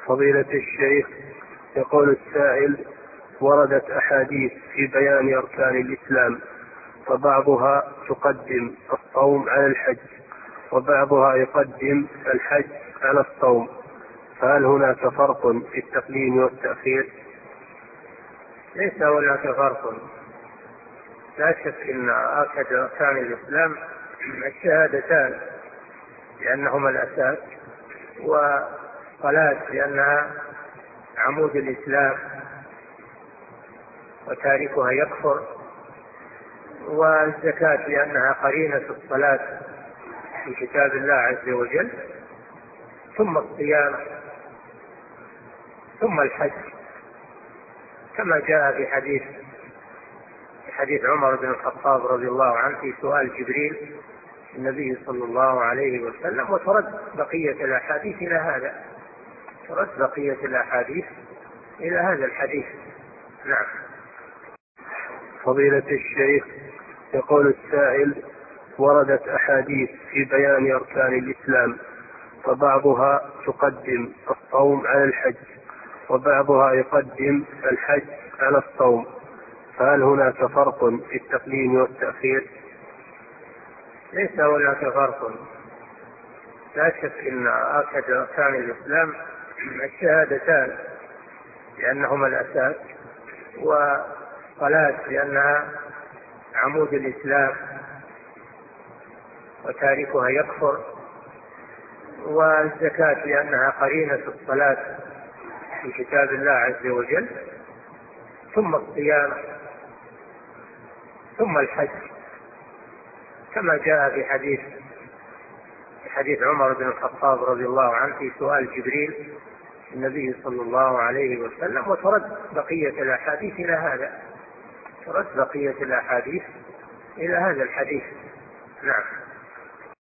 فضيلة الشيخ، يقول السائل: وردت أحاديث في بيان أركان الإسلام، فبعضها تقدم الصوم على الحج، وبعضها يقدم الحج على الصوم، فهل هناك فرق في التقديم والتأخير؟ ليس هناك فرق. لا شك أن أكد أركان الإسلام الشهادتان لأنهما الأساس، والصلاة لأنها عمود الإسلام وتاركها يكفر، والزكاة لأنها قرينة الصلاة في كتاب الله عز وجل، ثم الصيام، ثم الحج، كما جاء في حديث عمر بن الخطاب رضي الله عنه في سؤال جبريل النبي صلى الله عليه وسلم، وترد بقية الأحاديث إلى هذا الحديث. نعم. فضيلة الشيخ، يقول السائل: وردت أحاديث في بيان أركان الإسلام، فبعضها تقدم الصوم على الحج، وبعضها يقدم الحج على الصوم، فهل هناك فرق في التقديم والتأخير؟ ليس هناك فرق. لا شك أن أكد أركان الإسلام الشهادتان لأنهما الأساس، والصلاة لأنها عمود الإسلام وتاركها يكفر، والزكاة لأنها قرينة الصلاة في كتاب الله عز وجل، ثم الصيام، ثم الحج، كما جاء في حديث عمر بن الخطاب رضي الله عنه في سؤال جبريل النبي صلى الله عليه وسلم، وترد بقية الأحاديث إلى هذا الحديث. نعم.